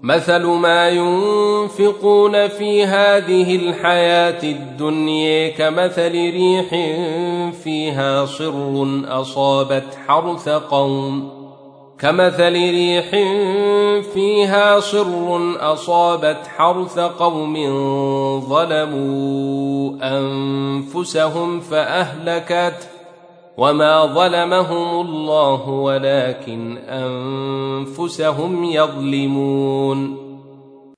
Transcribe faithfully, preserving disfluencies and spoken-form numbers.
مثل ما ينفقون في هذه الحياة الدنيا كمثل ريح فيها صر أصابت حرث قوم كمثل ريح فيها صر أصابت حرث قوم ظلموا أنفسهم فأهلكت وما ظلمهم الله ولكن أنفسهم يظلمون